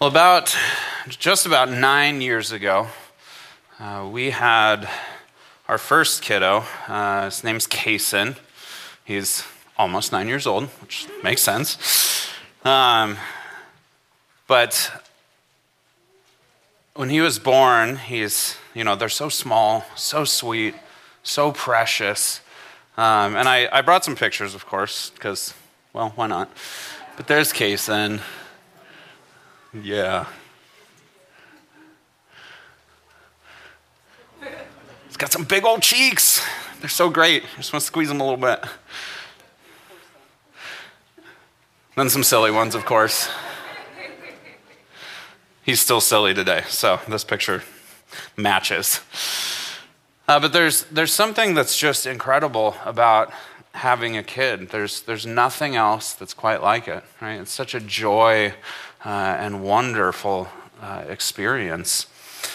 Well, just about 9 years ago, we had our first kiddo. His name's Kason. He's almost 9 years old, which makes sense. But when he was born, they're so small, so sweet, so precious. And I brought some pictures, of course, because, well, why not? But there's Kason. Yeah. He's got some big old cheeks. They're so great. I just want to squeeze them a little bit. Then some silly ones, of course. He's still silly today, so this picture matches. But there's something that's just incredible about having a kid. There's nothing else that's quite like it, right? It's such a joy and wonderful experience.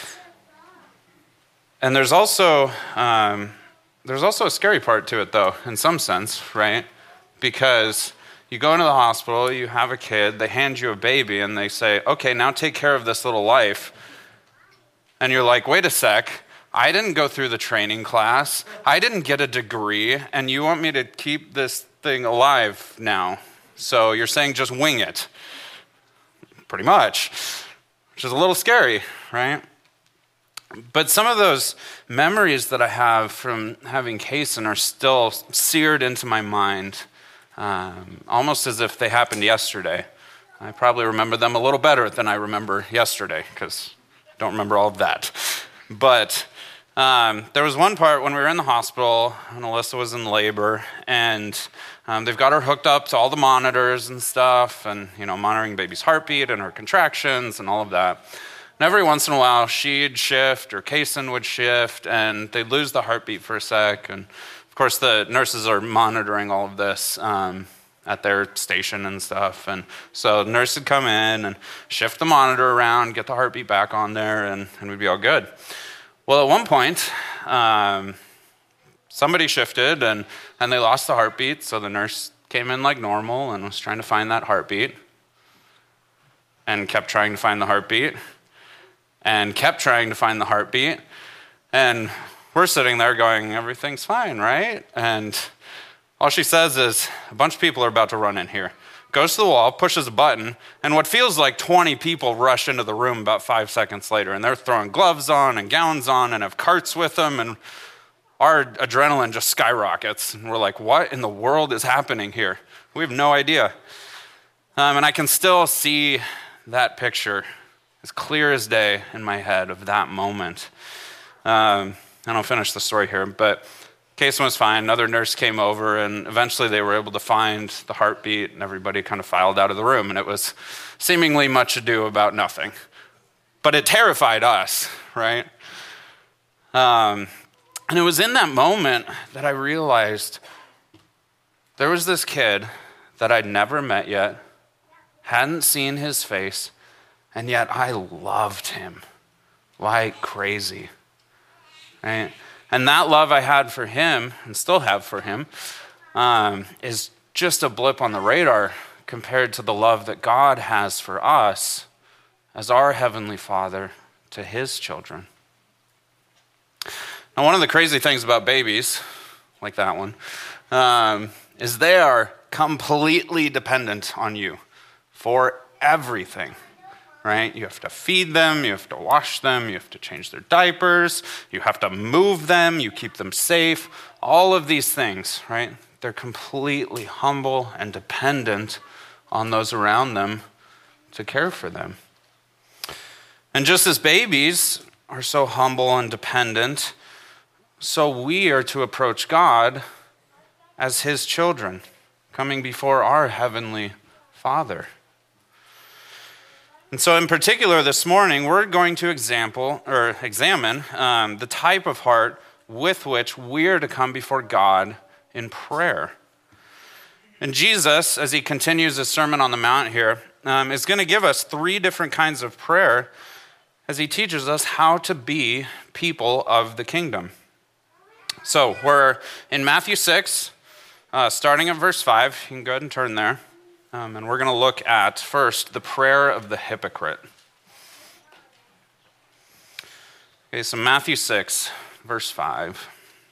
And there's also a scary part to it, though, in some sense, right? Because you go into the hospital, you have a kid, they hand you a baby, and they say, okay, now take care of this little life. And you're like, wait a sec, I didn't go through the training class, I didn't get a degree, and you want me to keep this thing alive now. So you're saying just wing it. Pretty much, which is a little scary, right? But some of those memories that I have from having Kason are still seared into my mind, almost as if they happened yesterday. I probably remember them a little better than I remember yesterday, because I don't remember all of that. But there was one part when we were in the hospital, and Alyssa was in labor, and they've got her hooked up to all the monitors and stuff, and monitoring baby's heartbeat and her contractions and all of that. And every once in a while, she'd shift or Kason would shift, and they'd lose the heartbeat for a sec. And of course, the nurses are monitoring all of this at their station and stuff. And so the nurse would come in and shift the monitor around, get the heartbeat back on there, and we'd be all good. Well, at one point, somebody shifted, and they lost the heartbeat, so the nurse came in like normal and was trying to find that heartbeat, and kept trying to find the heartbeat, and kept trying to find the heartbeat, and we're sitting there going, everything's fine, right? And all she says is, a bunch of people are about to run in here. Goes to the wall, pushes a button, and what feels like 20 people rush into the room about 5 seconds later, and they're throwing gloves on and gowns on and have carts with them, and our adrenaline just skyrockets. And we're like, what in the world is happening here? We have no idea. And I can still see that picture as clear as day in my head of that moment. And I'll finish the story here, but Kason was fine. Another nurse came over, and eventually they were able to find the heartbeat, and everybody kind of filed out of the room, and it was seemingly much ado about nothing. But it terrified us, right? And it was in that moment that I realized there was this kid that I'd never met yet, hadn't seen his face, and yet I loved him like crazy, right? And that love I had for him, and still have for him, is just a blip on the radar compared to the love that God has for us as our Heavenly Father to His children. Now, one of the crazy things about babies, like that one, is they are completely dependent on you for everything. Right? You have to feed them, you have to wash them, you have to change their diapers, you have to move them, you keep them safe, all of these things, right? They're completely humble and dependent on those around them to care for them. And just as babies are so humble and dependent, so we are to approach God as His children, coming before our Heavenly Father. And so in particular this morning, we're going to examine the type of heart with which we are to come before God in prayer. And Jesus, as He continues His Sermon on the Mount here, is going to give us 3 different kinds of prayer as He teaches us how to be people of the kingdom. So we're in Matthew 6, starting at verse 5. You can go ahead and turn there. And we're going to look at first the prayer of the hypocrite. Okay, so Matthew 6, verse 5.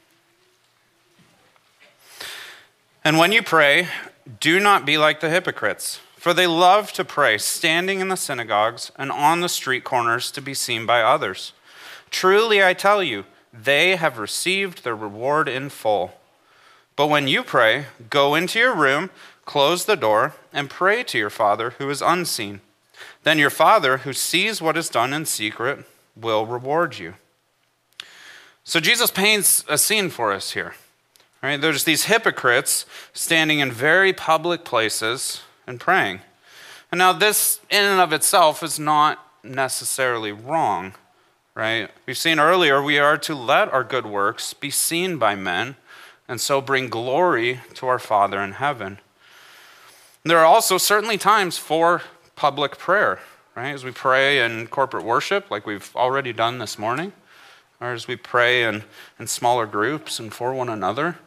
And when you pray, do not be like the hypocrites, for they love to pray standing in the synagogues and on the street corners to be seen by others. Truly, I tell you, they have received their reward in full. But when you pray, go into your room, close the door, and pray to your Father who is unseen. Then your Father, who sees what is done in secret, will reward you. So Jesus paints a scene for us here. Right? There's these hypocrites standing in very public places and praying. And now this in and of itself is not necessarily wrong. Right? We've seen earlier we are to let our good works be seen by men and so bring glory to our Father in heaven. There are also certainly times for public prayer, right? As we pray in corporate worship, like we've already done this morning, or as we pray in smaller groups and for one another.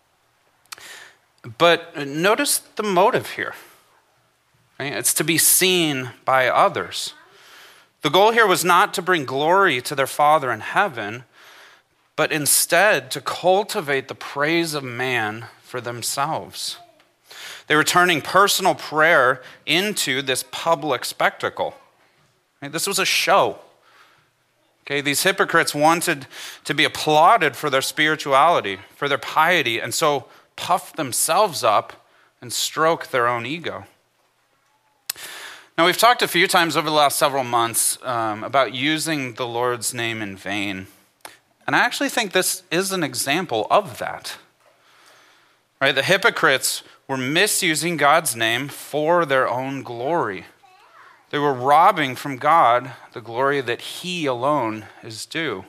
But notice the motive here. Right? It's to be seen by others. The goal here was not to bring glory to their Father in heaven, but instead to cultivate the praise of man for themselves. They were turning personal prayer into this public spectacle. Right? This was a show. Okay, these hypocrites wanted to be applauded for their spirituality, for their piety, and so puff themselves up and stroke their own ego. Now, we've talked a few times over the last several months about using the Lord's name in vain. And I actually think this is an example of that. Right? The hypocrites were misusing God's name for their own glory. They were robbing from God the glory that He alone is due.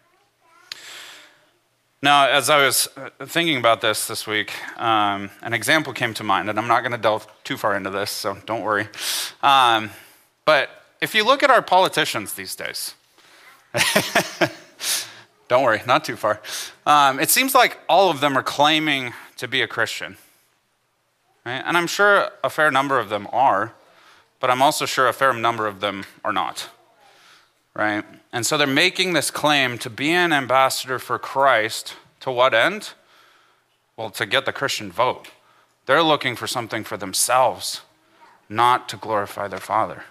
Now, as I was thinking about this week, an example came to mind, and I'm not going to delve too far into this, so don't worry. But if you look at our politicians these days, don't worry, not too far. It seems like all of them are claiming to be a Christian. Right? And I'm sure a fair number of them are, but I'm also sure a fair number of them are not. Right? And so they're making this claim to be an ambassador for Christ. To what end? Well, to get the Christian vote. They're looking for something for themselves, not to glorify their Father.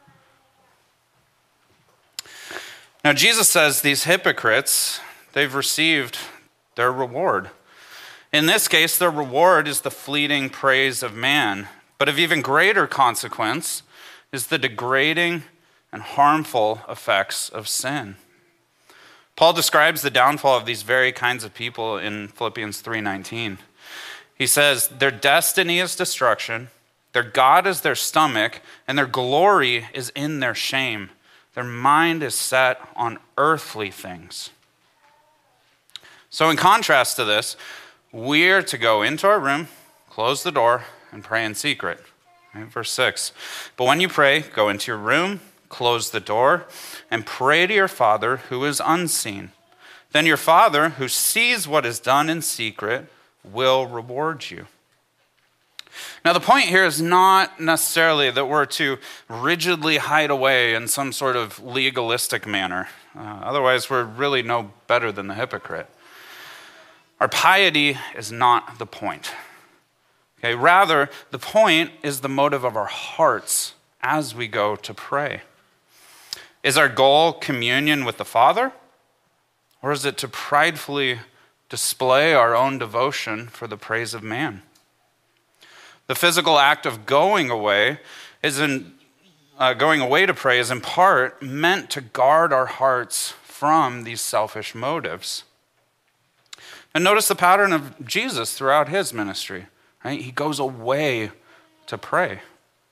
Now, Jesus says these hypocrites, they've received their reward. In this case, their reward is the fleeting praise of man. But of even greater consequence is the degrading and harmful effects of sin. Paul describes the downfall of these very kinds of people in Philippians 3:19. He says, their destiny is destruction, their God is their stomach, and their glory is in their shame. Their mind is set on earthly things. So in contrast to this, we're to go into our room, close the door, and pray in secret. Right? Verse 6, but when you pray, go into your room, close the door, and pray to your Father who is unseen. Then your Father, who sees what is done in secret, will reward you. Now, the point here is not necessarily that we're to rigidly hide away in some sort of legalistic manner. Otherwise, we're really no better than the hypocrite. Our piety is not the point. Okay, rather, the point is the motive of our hearts as we go to pray. Is our goal communion with the Father? Or is it to pridefully display our own devotion for the praise of man? The physical act of going away to pray is in part meant to guard our hearts from these selfish motives. And notice the pattern of Jesus throughout his ministry. Right? He goes away to pray.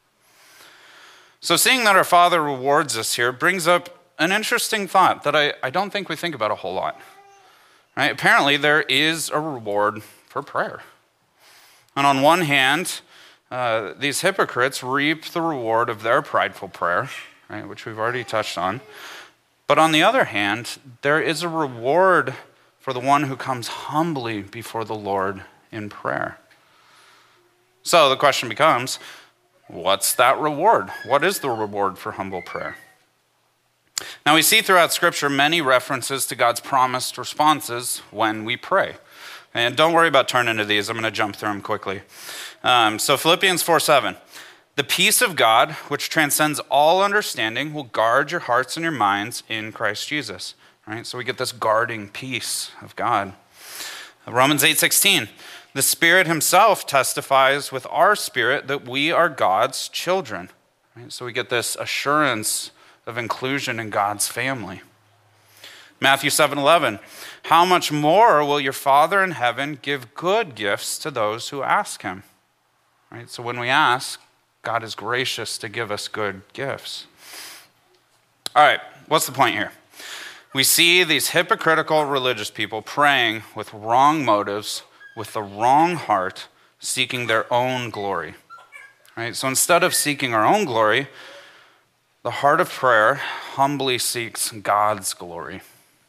So seeing that our Father rewards us here brings up an interesting thought that I don't think we think about a whole lot. Right? Apparently there is a reward for prayer. And on one hand, these hypocrites reap the reward of their prideful prayer, right, which we've already touched on. But on the other hand, there is a reward for the one who comes humbly before the Lord in prayer. So the question becomes, what's that reward? What is the reward for humble prayer? Now, we see throughout Scripture many references to God's promised responses when we pray. And don't worry about turning to these. I'm going to jump through them quickly. So Philippians 4:7. The peace of God, which transcends all understanding, will guard your hearts and your minds in Christ Jesus. Right? So we get this guarding peace of God. Romans 8:16. The Spirit himself testifies with our spirit that we are God's children. Right? So we get this assurance of inclusion in God's family. Matthew 7:11. How much more will your Father in heaven give good gifts to those who ask him? Right? So when we ask, God is gracious to give us good gifts. All right, what's the point here? We see these hypocritical religious people praying with wrong motives, with the wrong heart, seeking their own glory. Right? So instead of seeking our own glory, the heart of prayer humbly seeks God's glory.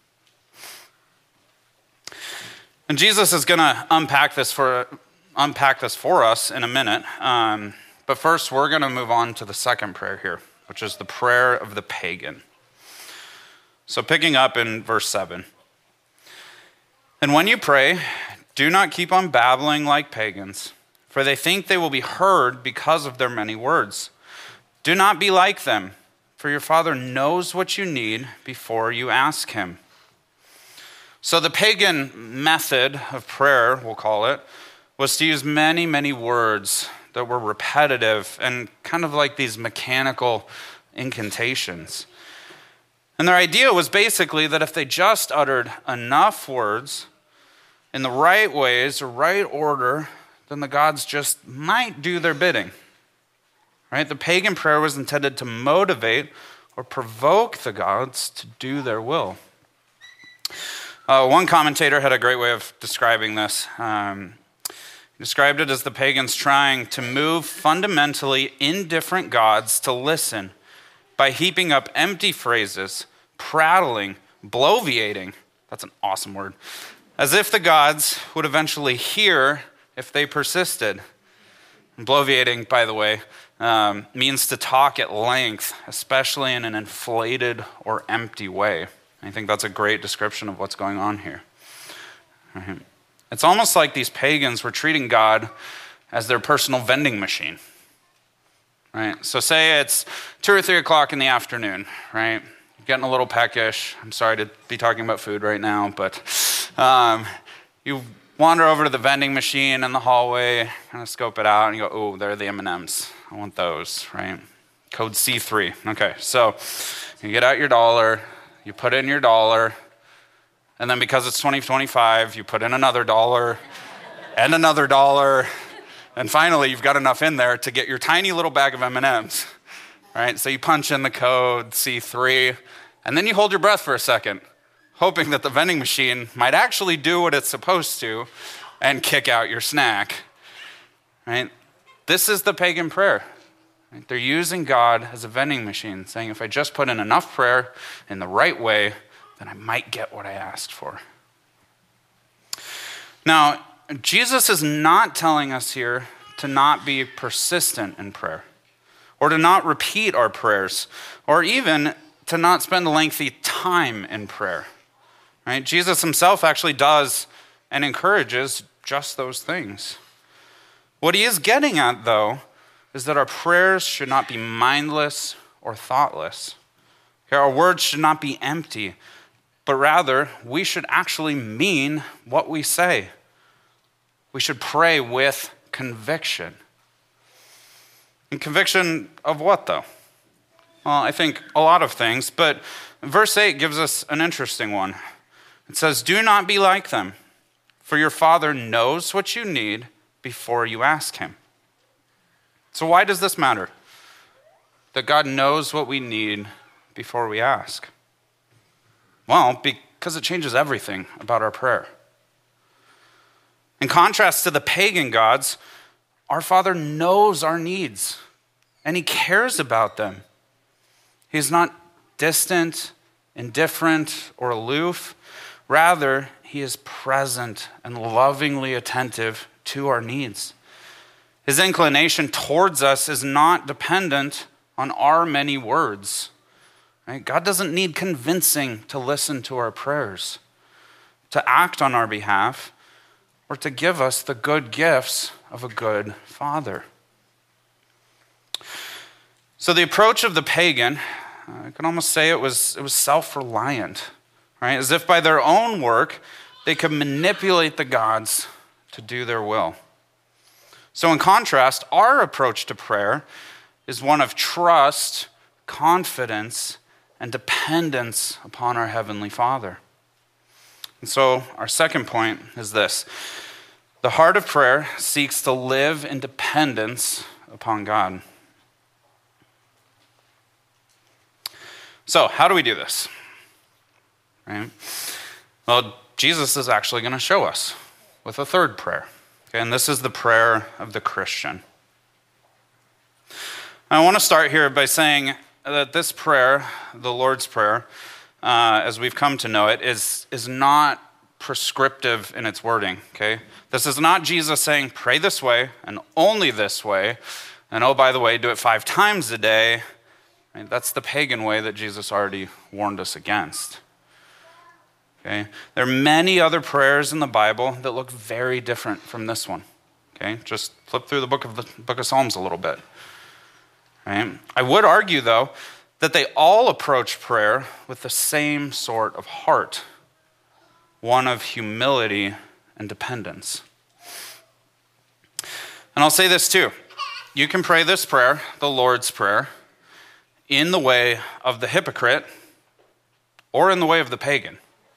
And Jesus is going to unpack this for us in a minute. But first, we're going to move on to the second prayer here, which is the prayer of the pagan. So picking up in verse 7. And when you pray, do not keep on babbling like pagans, for they think they will be heard because of their many words. Do not be like them, for your Father knows what you need before you ask him. So the pagan method of prayer, we'll call it, was to use many, many words that were repetitive and kind of like these mechanical incantations. And their idea was basically that if they just uttered enough words in the right ways or right order, then the gods just might do their bidding. Right? The pagan prayer was intended to motivate or provoke the gods to do their will. One commentator had a great way of describing this. He described it as the pagans trying to move fundamentally indifferent gods to listen by heaping up empty phrases, prattling, bloviating, that's an awesome word, as if the gods would eventually hear if they persisted. And bloviating, by the way, means to talk at length, especially in an inflated or empty way. I think that's a great description of what's going on here. Right. It's almost like these pagans were treating God as their personal vending machine. Right? So say it's 2 or 3 o'clock in the afternoon, right? You're getting a little peckish. I'm sorry to be talking about food right now, but you wander over to the vending machine in the hallway, kind of scope it out, and you go, oh, there are the M&Ms. I want those, right? Code C3. Okay, so you get out your dollar, you put in your dollar, and then because it's 2025, you put in another dollar and another dollar, and finally you've got enough in there to get your tiny little bag of M&Ms, right? So you punch in the code C3, and then you hold your breath for a second, hoping that the vending machine might actually do what it's supposed to and kick out your snack, right? This is the pagan prayer. Right? They're using God as a vending machine, saying if I just put in enough prayer in the right way, then I might get what I asked for. Now, Jesus is not telling us here to not be persistent in prayer, or to not repeat our prayers, or even to not spend lengthy time in prayer. Right? Jesus himself actually does and encourages just those things. What he is getting at, though, is that our prayers should not be mindless or thoughtless. Our words should not be empty, but rather we should actually mean what we say. We should pray with conviction. And conviction of what, though? Well, I think a lot of things, but verse 8 gives us an interesting one. It says, do not be like them, for your Father knows what you need before you ask him. So why does this matter? That God knows what we need before we ask? Well, because it changes everything about our prayer. In contrast to the pagan gods, our Father knows our needs, and he cares about them. He's not distant, indifferent, or aloof. Rather, he is present and lovingly attentive to our needs. His inclination towards us is not dependent on our many words. Right? God doesn't need convincing to listen to our prayers, to act on our behalf, or to give us the good gifts of a good Father. So the approach of the pagan, I can almost say it was self-reliant, right? As if by their own work, they could manipulate the gods to do their will. So in contrast, our approach to prayer is one of trust, confidence, and dependence upon our Heavenly Father. And so our second point is this. The heart of prayer seeks to live in dependence upon God. So how do we do this? Right? Well, Jesus is actually going to show us with a third prayer. Okay, and this is the prayer of the Christian. I want to start here by saying that this prayer, the Lord's Prayer, as we've come to know it, is not prescriptive in its wording. Okay, this is not Jesus saying, pray this way and only this way, and oh, by the way, do it 5 times a day. Right? That's the pagan way that Jesus already warned us against. Okay? There are many other prayers in the Bible that look very different from this one. Okay? Just flip through the book of Psalms a little bit. Right? I would argue, though, that they all approach prayer with the same sort of heart, one of humility and dependence. And I'll say this too. You can pray this prayer, the Lord's Prayer, in the way of the hypocrite or in the way of the pagan.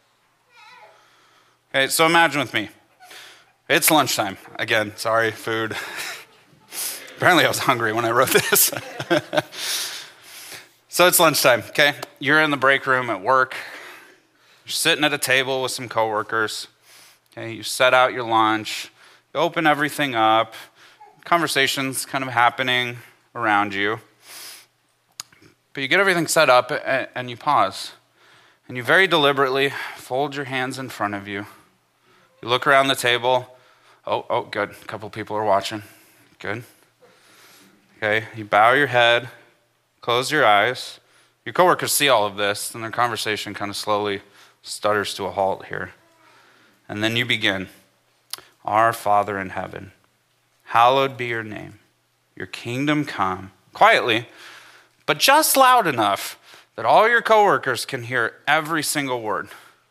Okay, so imagine with me. It's lunchtime. Again, sorry, food. Apparently I was hungry when I wrote this. So it's lunchtime, okay? You're in the break room at work. You're sitting at a table with some coworkers. Okay, you set out your lunch. You open everything up. Conversation's kind of happening around you. But you get everything set up and you pause. And you very deliberately fold your hands in front of you. You look around the table. Oh, good. A couple people are watching. Good. Okay, you bow your head, close your eyes. Your coworkers see all of this, and their conversation kind of slowly stutters to a halt here. And then you begin. Our Father in heaven, hallowed be your name. Your kingdom come. Quietly, but just loud enough that all your coworkers can hear every single word.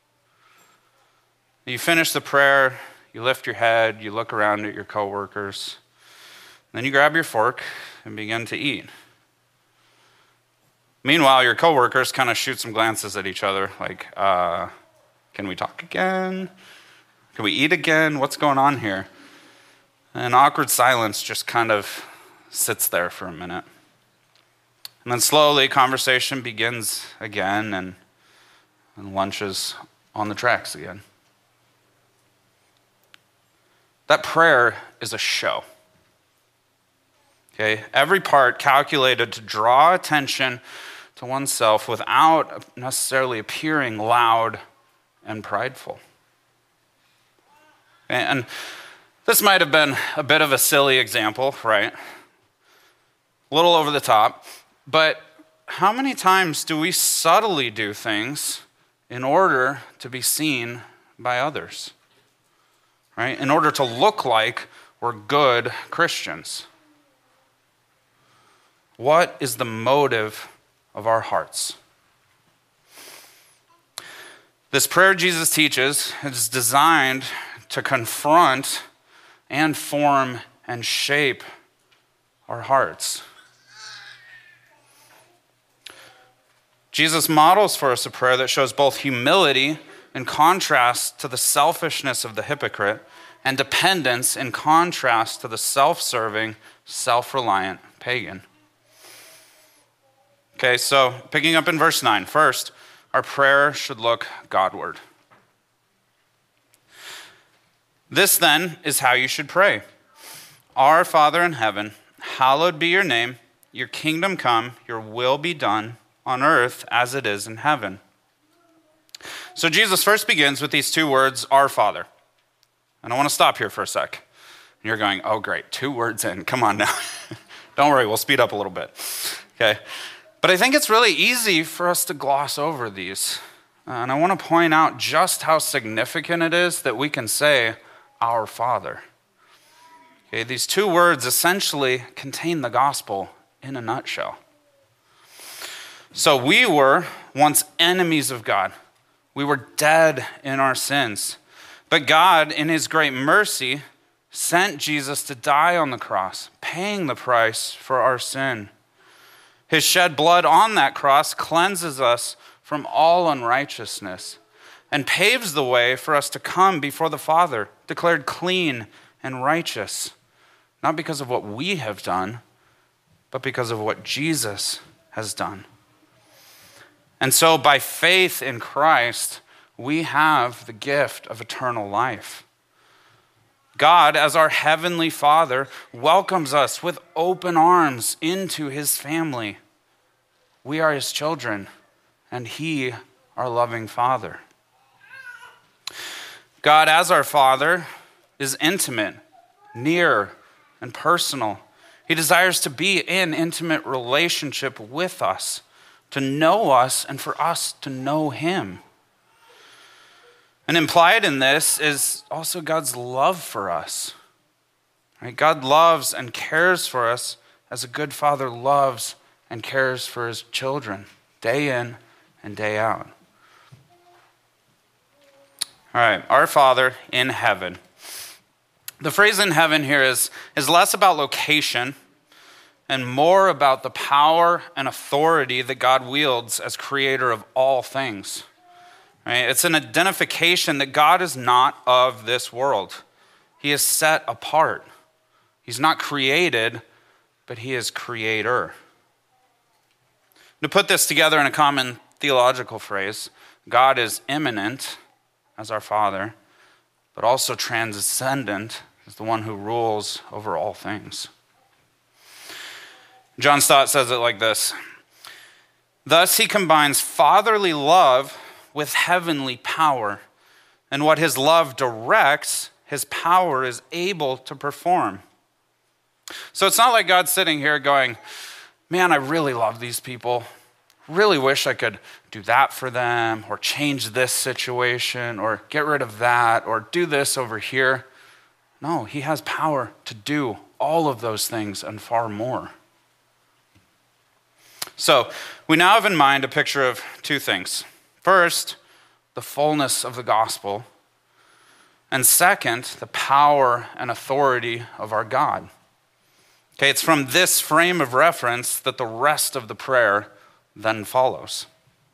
You finish the prayer, you lift your head, you look around at your coworkers, then you grab your fork and begin to eat. Meanwhile, your coworkers kind of shoot some glances at each other, like, can we talk again? Can we eat again? What's going on here? And awkward silence just kind of sits there for a minute. And then slowly, conversation begins again, and lunch is on the tracks again. That prayer is a show. Okay, every part calculated to draw attention to oneself without necessarily appearing loud and prideful. And this might have been a bit of a silly example, right? A little over the top, but how many times do we subtly do things in order to be seen by others? Right? In order to look like we're good Christians. What is the motive of our hearts? This prayer Jesus teaches is designed to confront and form and shape our hearts. Jesus models for us a prayer that shows both humility in contrast to the selfishness of the hypocrite, and dependence in contrast to the self-serving, self-reliant pagan. Okay, so picking up in verse 9. First, our prayer should look Godward. This then is how you should pray. Our Father in heaven, hallowed be your name. Your kingdom come, your will be done on earth as it is in heaven. So Jesus first begins with these 2 words, our Father. And I want to stop here for a sec. And you're going, oh great, 2 words in, come on now. Don't worry, we'll speed up a little bit. Okay. But I think it's really easy for us to gloss over these. And I want to point out just how significant it is that we can say, our Father. Okay, these two words essentially contain the gospel in a nutshell. So we were once enemies of God. We were dead in our sins. But God, in his great mercy, sent Jesus to die on the cross, paying the price for our sin. His shed blood on that cross cleanses us from all unrighteousness and paves the way for us to come before the Father, declared clean and righteous, not because of what we have done, but because of what Jesus has done. And so by faith in Christ, we have the gift of eternal life. God, as our heavenly Father, welcomes us with open arms into his family. We are his children, and he, our loving Father. God, as our Father, is intimate, near, and personal. He desires to be in intimate relationship with us, to know us, and for us to know him. And implied in this is also God's love for us. Right? God loves and cares for us as a good father loves and cares for his children, day in and day out. All right, our Father in heaven. The phrase in heaven here is less about location and more about the power and authority that God wields as creator of all things. Right? It's an identification that God is not of this world. He is set apart. He's not created, but he is creator. To put this together in a common theological phrase, God is immanent as our Father, but also transcendent as the one who rules over all things. John Stott says it like this: thus he combines fatherly love with heavenly power, and what his love directs, his power is able to perform. So it's not like God's sitting here going, man, I really love these people. Really wish I could do that for them, or change this situation, or get rid of that, or do this over here. No, he has power to do all of those things and far more. So we now have in mind a picture of two things. First, the fullness of the gospel. And second, the power and authority of our God. Okay, it's from this frame of reference that the rest of the prayer then follows.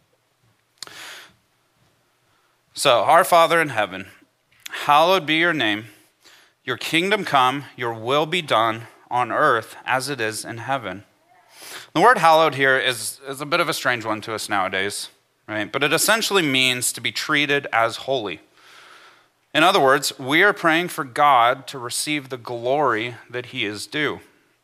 So, our Father in heaven, hallowed be your name. Your kingdom come, your will be done on earth as it is in heaven. The word hallowed here is a bit of a strange one to us nowadays, right? But it essentially means to be treated as holy. In other words, we are praying for God to receive the glory that he is due.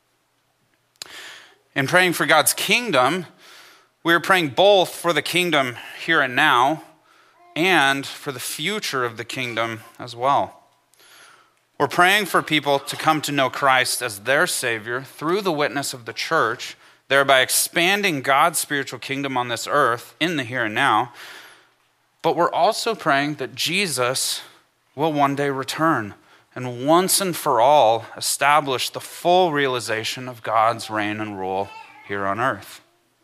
In praying for God's kingdom, we are praying both for the kingdom here and now and for the future of the kingdom as well. We're praying for people to come to know Christ as their Savior through the witness of the church, thereby expanding God's spiritual kingdom on this earth in the here and now. But we're also praying that Jesus will one day return and once and for all establish the full realization of God's reign and rule here on earth.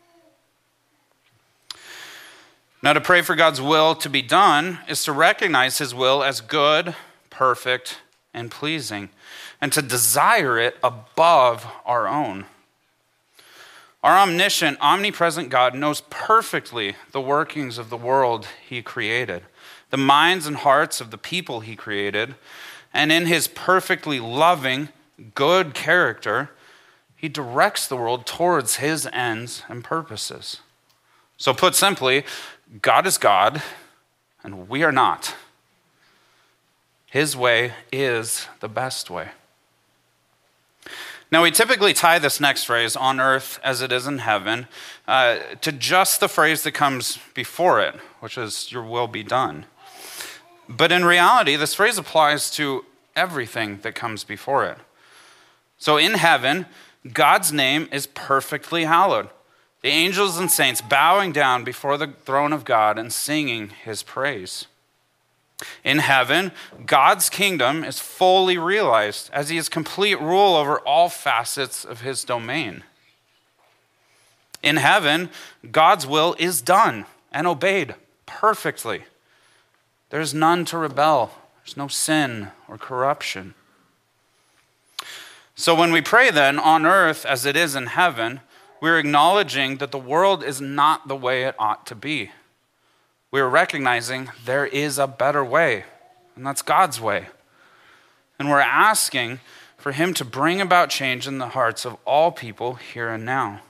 Now, to pray for God's will to be done is to recognize his will as good, perfect, and pleasing, and to desire it above our own. Our omniscient, omnipresent God knows perfectly the workings of the world he created, the minds and hearts of the people he created, and in his perfectly loving, good character, he directs the world towards his ends and purposes. So put simply, God is God, and we are not. His way is the best way. Now, we typically tie this next phrase, on earth as it is in heaven, to just the phrase that comes before it, which is, your will be done. But in reality, this phrase applies to everything that comes before it. So in heaven, God's name is perfectly hallowed. the angels and saints bowing down before the throne of God and singing his praise. In heaven, God's kingdom is fully realized as he has complete rule over all facets of his domain. In heaven, God's will is done and obeyed perfectly. There's none to rebel. There's no sin or corruption. So when we pray then, on earth as it is in heaven, we're acknowledging that the world is not the way it ought to be. We're recognizing there is a better way, and that's God's way. And we're asking for him to bring about change in the hearts of all people here and now.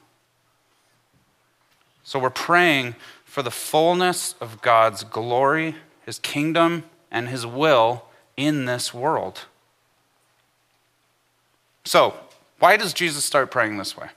So we're praying for the fullness of God's glory, his kingdom, and his will in this world. So, why does Jesus start praying this way?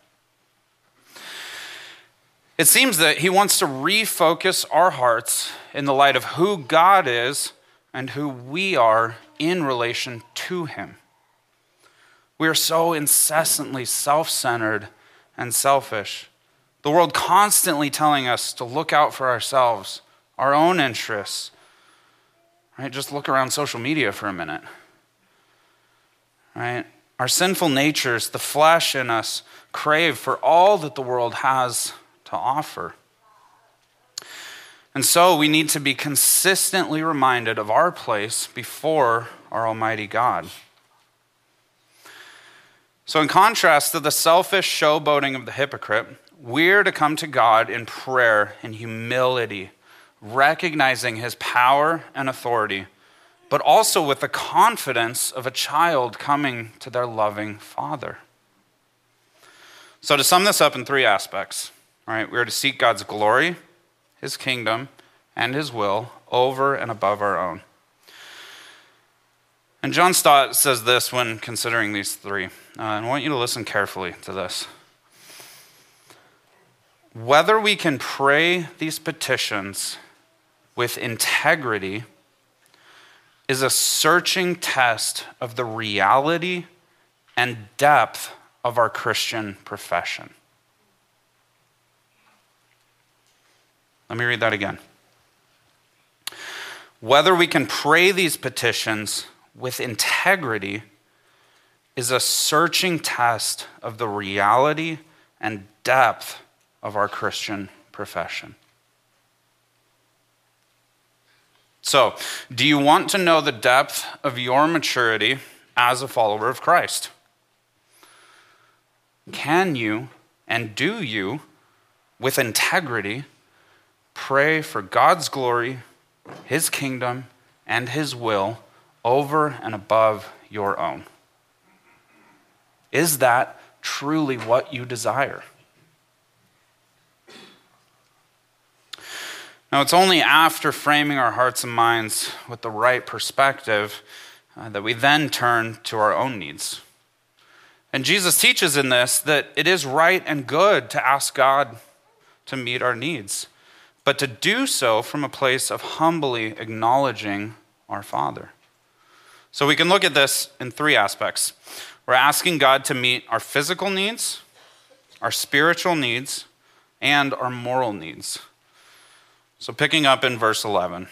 It seems that he wants to refocus our hearts in the light of who God is and who we are in relation to him. We are so incessantly self-centered and selfish. The world constantly telling us to look out for ourselves, our own interests. Right? Just look around social media for a minute. Right? Our sinful natures, the flesh in us, crave for all that the world has to offer. And so we need to be consistently reminded of our place before our Almighty God. So in contrast to the selfish showboating of the hypocrite, we're to come to God in prayer and humility, recognizing his power and authority, but also with the confidence of a child coming to their loving father. So to sum this up in three aspects, all right, we are to seek God's glory, his kingdom, and his will over and above our own. And John Stott says this when considering these three, and I want you to listen carefully to this. Whether we can pray these petitions with integrity is a searching test of the reality and depth of our Christian profession. Let me read that again. Whether we can pray these petitions with integrity is a searching test of the reality and depth of our Christian profession. So, do you want to know the depth of your maturity as a follower of Christ? Can you and do you, with integrity, pray for God's glory, his kingdom, and his will over and above your own? Is that truly what you desire? Now, it's only after framing our hearts and minds with the right perspective that we then turn to our own needs. And Jesus teaches in this that it is right and good to ask God to meet our needs, but to do so from a place of humbly acknowledging our Father. So we can look at this in three aspects. We're asking God to meet our physical needs, our spiritual needs, and our moral needs. So picking up in verse 11.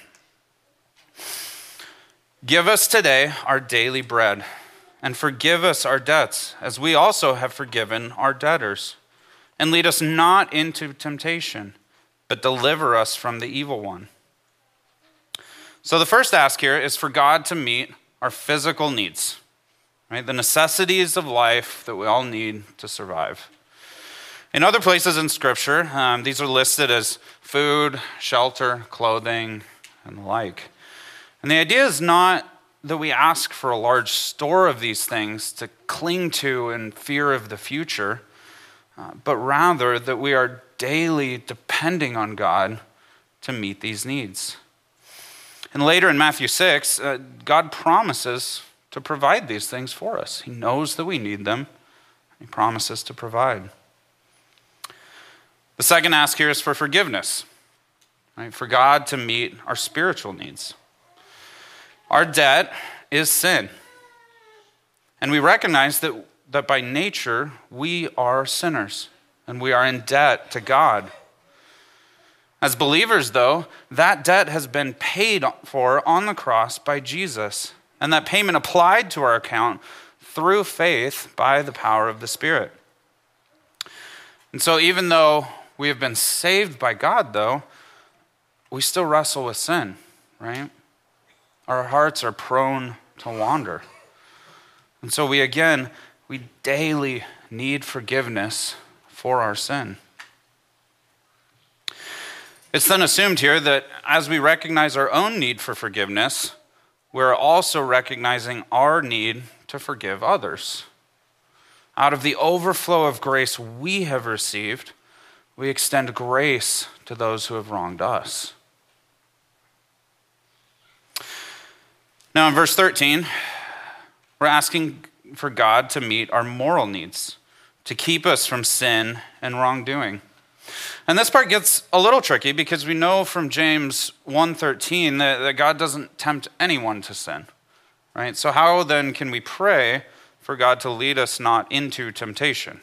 Give us today our daily bread, and forgive us our debts, as we also have forgiven our debtors. And lead us not into temptation, but deliver us from the evil one. So the first ask here is for God to meet our physical needs, right? The necessities of life that we all need to survive. In other places in Scripture, these are listed as food, shelter, clothing, and the like. And the idea is not that we ask for a large store of these things to cling to in fear of the future, but rather that we are daily depending on God to meet these needs. And later in Matthew 6, God promises to provide these things for us. He knows that we need them. He promises to provide. The second ask here is for forgiveness, right? For God to meet our spiritual needs. Our debt is sin. And we recognize that by nature, we are sinners. and we are in debt to God. As believers, though, that debt has been paid for on the cross by Jesus, and that payment applied to our account through faith by the power of the Spirit. And so even though we have been saved by God, though, we still wrestle with sin, right? Our hearts are prone to wander. And so we daily need forgiveness for our sin. It's then assumed here that as we recognize our own need for forgiveness, we're also recognizing our need to forgive others. Out of the overflow of grace we have received, we extend grace to those who have wronged us. Now in verse 13, we're asking for God to meet our moral needs, to keep us from sin and wrongdoing. And this part gets a little tricky because we know from James 1:13 that God doesn't tempt anyone to sin, right? So how then can we pray for God to lead us not into temptation?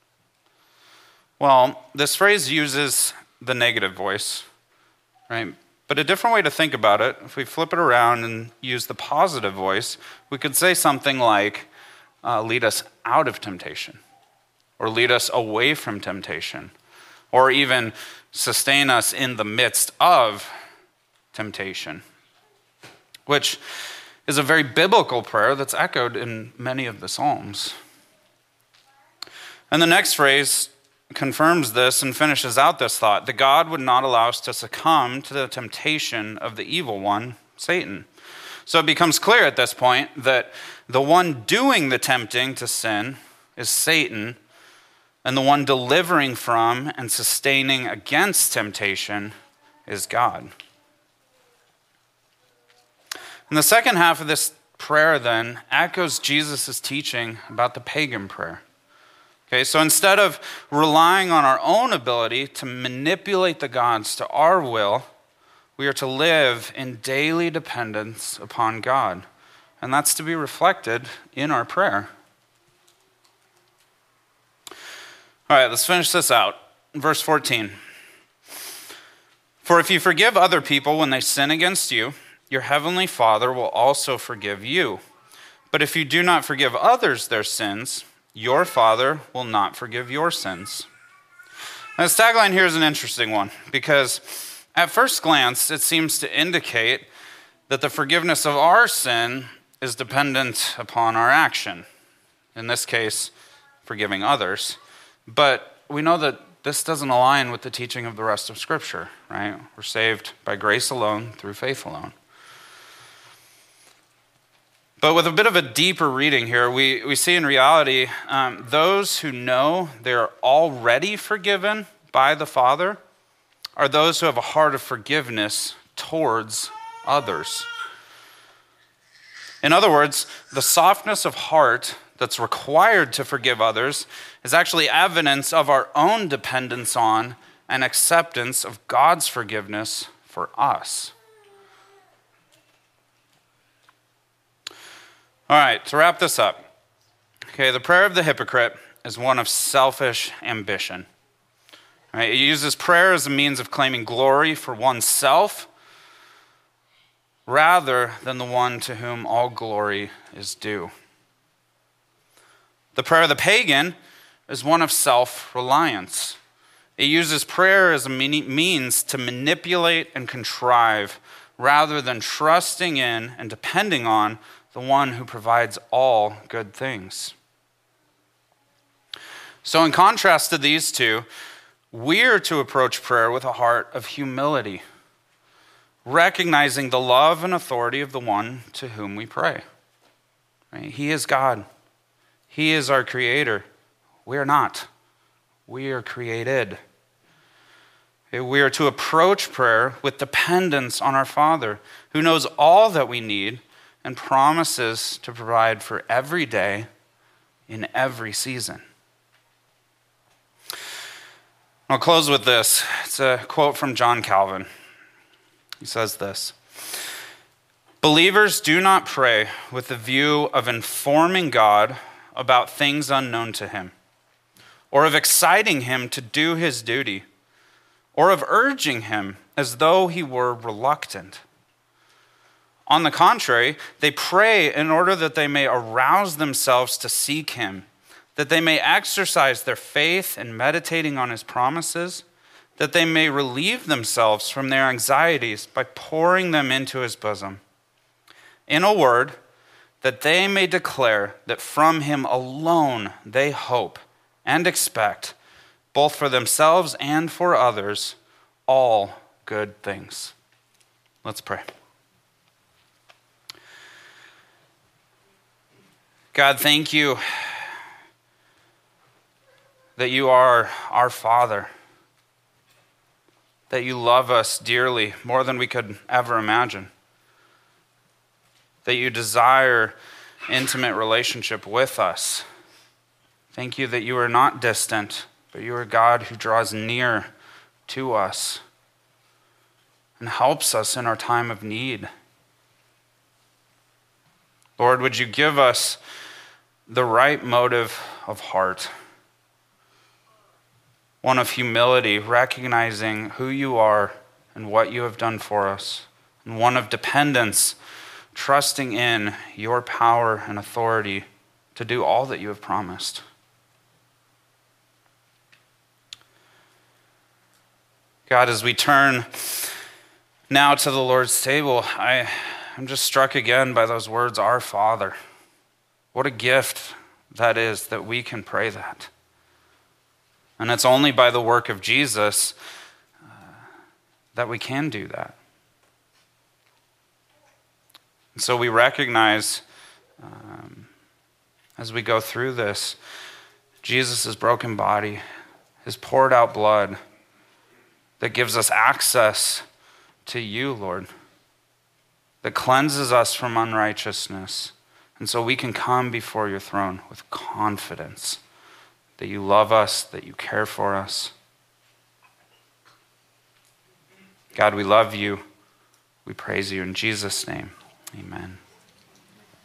Well, this phrase uses the negative voice, right? But a different way to think about it, if we flip it around and use the positive voice, we could say something like, lead us out of temptation, or lead us away from temptation, or even sustain us in the midst of temptation, which is a very biblical prayer that's echoed in many of the Psalms. And the next phrase confirms this and finishes out this thought, that God would not allow us to succumb to the temptation of the evil one, Satan. So it becomes clear at this point that the one doing the tempting to sin is Satan, and the one delivering from and sustaining against temptation is God. And the second half of this prayer then echoes Jesus' teaching about the pagan prayer. Okay, so instead of relying on our own ability to manipulate the gods to our will, we are to live in daily dependence upon God. And that's to be reflected in our prayer. All right, let's finish this out. Verse 14. For if you forgive other people when they sin against you, your heavenly Father will also forgive you. But if you do not forgive others their sins, your Father will not forgive your sins. Now, the tagline here is an interesting one because at first glance, it seems to indicate that the forgiveness of our sin is dependent upon our action. In this case, forgiving others. But we know that this doesn't align with the teaching of the rest of Scripture, right? We're saved by grace alone, through faith alone. But with a bit of a deeper reading here, we see in reality, those who know they're already forgiven by the Father are those who have a heart of forgiveness towards others. In other words, the softness of heart that's required to forgive others is actually evidence of our own dependence on and acceptance of God's forgiveness for us. All right, to wrap this up. Okay, the prayer of the hypocrite is one of selfish ambition. Right? It uses prayer as a means of claiming glory for oneself rather than the one to whom all glory is due. The prayer of the pagan is one of self-reliance. It uses prayer as a means to manipulate and contrive rather than trusting in and depending on the one who provides all good things. So in contrast to these two, we're to approach prayer with a heart of humility, recognizing the love and authority of the one to whom we pray. Right? He is God. He is our creator. We are not. We are created. We are to approach prayer with dependence on our Father, who knows all that we need and promises to provide for every day in every season. I'll close with this. It's a quote from John Calvin. He says this: "Believers do not pray with the view of informing God about things unknown to him, or of exciting him to do his duty, or of urging him as though he were reluctant. On the contrary, they pray in order that they may arouse themselves to seek him, that they may exercise their faith in meditating on his promises, that they may relieve themselves from their anxieties by pouring them into his bosom. In a word, that they may declare that from him alone they hope and expect, both for themselves and for others, all good things. Let's pray. God, thank you that you are our Father, that you love us dearly, more than we could ever imagine, that you desire intimate relationship with us. Thank you that you are not distant, but you are God who draws near to us and helps us in our time of need. Lord, would you give us the right motive of heart, one of humility, recognizing who you are and what you have done for us, and one of dependence, trusting in your power and authority to do all that you have promised. God, as we turn now to the Lord's table, I'm just struck again by those words, our Father. What a gift that is that we can pray that. And it's only by the work of Jesus that we can do that. And so we recognize as we go through this, Jesus' broken body, his poured out blood that gives us access to you, Lord, that cleanses us from unrighteousness. And so we can come before your throne with confidence that you love us, that you care for us. God, we love you. We praise you in Jesus' name. Amen.